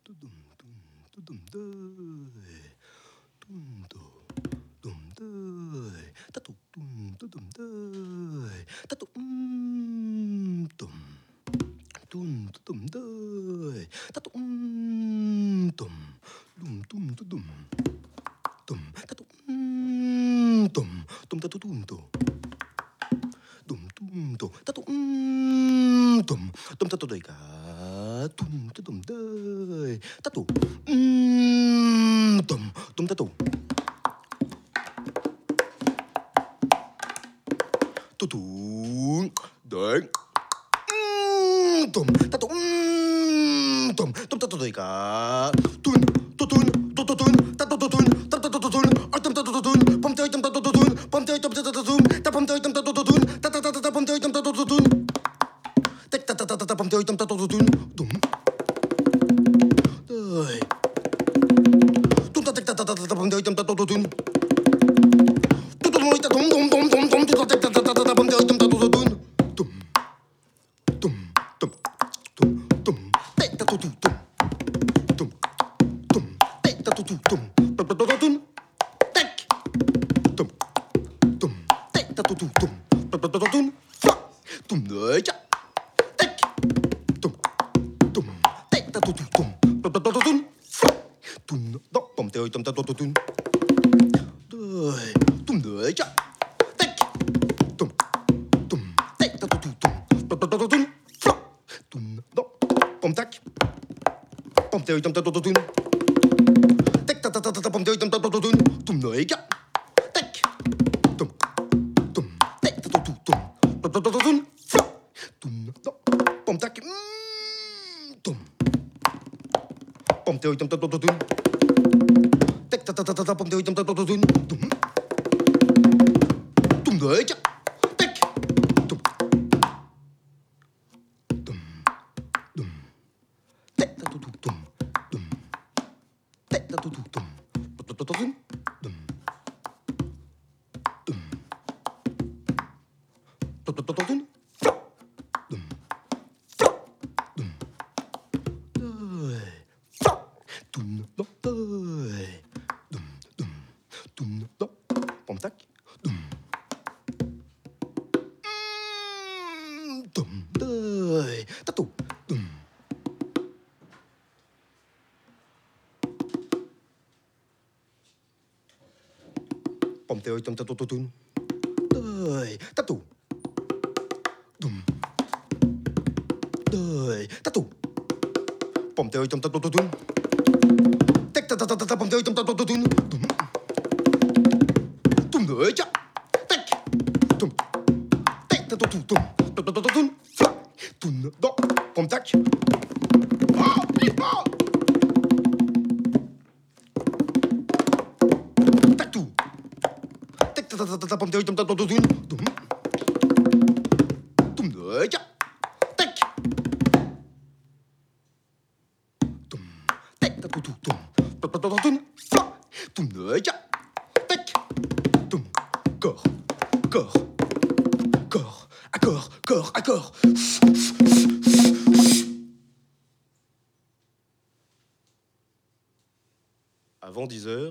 Avant 10 heures,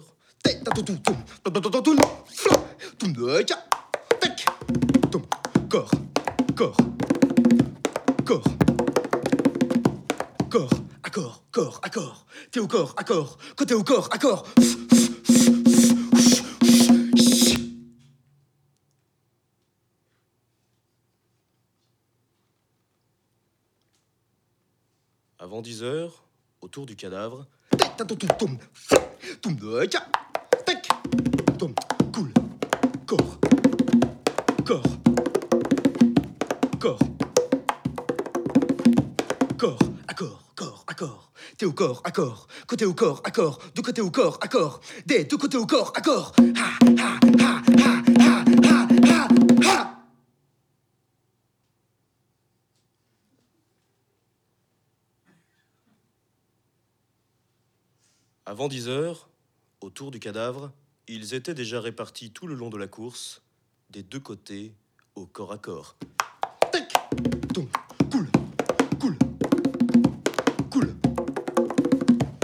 corps, corps, corps, corps, accord, corps, accord, t'es au corps, accord, côté au corps, accord. Avant 10 heures, autour du cadavre, cool, corps, corps, corps, corps, accord, corps, accord, t'es au corps, accord, côté au corps, accord, de côté au corps, accord, des deux côtés au corps, accord, ha, ha, ha, ha, ha, ha, ha, ha. Avant 10 heures, autour du cadavre, ils étaient déjà répartis tout le long de la course, des deux côtés, au corps à corps. Tac, tom, cool, cool, cool,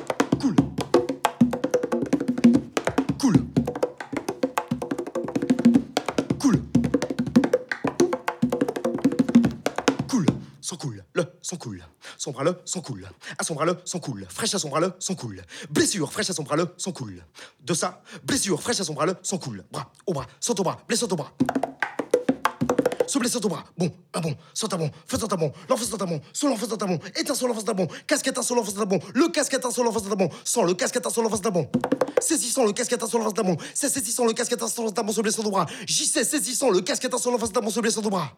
coule. Son bras le sang coule. À son bras le sang coule. Fraîche à son bras le sang coule. Blessure fraîche à son bras le sang coule. De ça, blessure fraîche à son bras le sang coule. Bras au bras, saute au bras, blessure au bras. Se blesse ton bras, bon, un bon, saute un bon, faisant un bon, l'enfonce dans un bon, sous l'enfonce dans un bon, éteint sur l'enfonce d'un bon, casque éteint sur l'enfonce d'un bon, le casque éteint sur l'enfonce d'un bon, sans le casque éteint sur l'enfonce d'un bon, saisissant le casque éteint sur l'enfonce d'un bon, c'est saisissant le casque éteint sur l'enfonce d'un bon, se blessant ton bras, j'y sais, saisissant le casque éteint sur l'enfonce d'un bon, se blessant ton bras.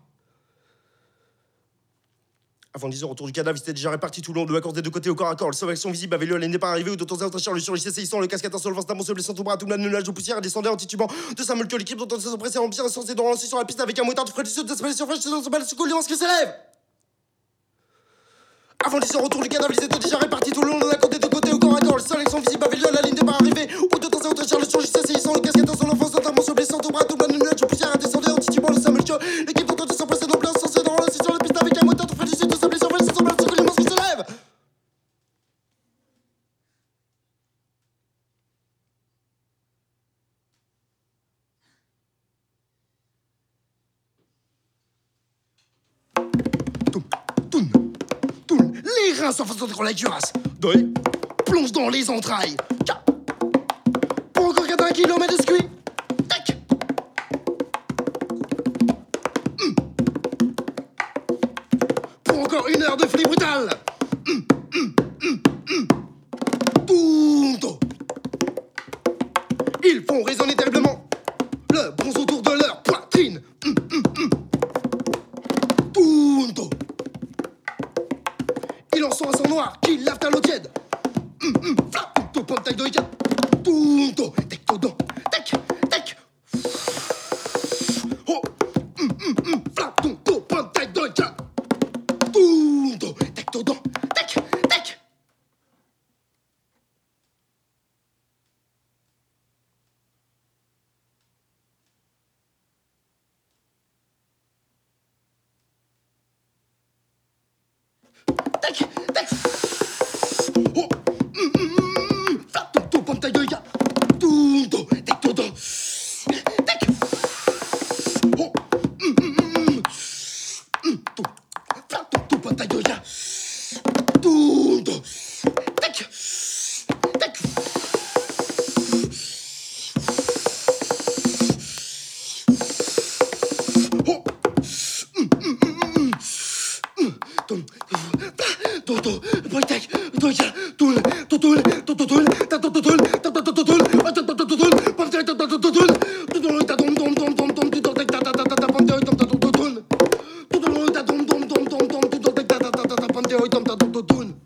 Avant 10 heures, autour du cadavre, il s'était déjà réparti tout le long de la corde des deux côtés au corps à corps. Le sauvaction visible avait lieu, elle n'est pas arrivée, ou de temps à autre, Charles sur le saisissant le casque éteint sur l'enfonce d'un bon, se blessant ton bras, tout le nuage de poussière descendait en titubant de sa multitude l'équipe dont on se pressait en pire, censé dans lancer sur la piste avec un motard de frédisseur de sur fraîche, sur balle, sur colliance qui s'élève. Avant 10 heures, autour du cadavre, ils étaient déjà répartis tout le long de la côte des deux côtés au corps à corps. Le sélection visible avait lieu, la ligne n'est pas arrivée, ou de temps à autre, Charles surgissait, saisissant le casque éteint sur l'enfonce d'un bon, se blessant ton bras, tout le nuage de poussière descendait en titubant de sa multitude l'équipe dont on se pressait en plein, censé dans lancer sur la piste avec un motard de frédisseur de sa blessure, sur balle, sur colliance qui s'élève. Tourne, les reins s'enfoncent dans la cuirasse. Deuil, plonge dans les entrailles. Pour encore 80 km de scuit. Tac. Pour encore 1 heure de folie brutale. Punto. Ils font résonner terriblement le bronze autour de leur poitrine. Punto. Il en sont un sang noir qui lave à l'eau tiède. Punto, pomme taille de Ika. Punto, tecto dans, tac, tac. Oh, punto, pomme taille de Ika. Punto, tecto dans, tac, tac. Tac, tac. Oh, tunto, pomme taille de Ika. Tunto, tecto dans. Tac. Oh, tunto, pomme taille de Ika. Tunto, tac, tac. Oh, Toto, Boytek, Doika, Toul, Totul, Tototul, Tatototul, Tatototul, Tatototul, Tatototul, Tatototul, Tatom, Tom, Tom, Tom, Tom, Tutotek, Tatatatatapam, Tatototul, Tatototul, Tatom, Tom, Tom, Tom, Tom, Tutotek, Tatatatatapam, Tatototul.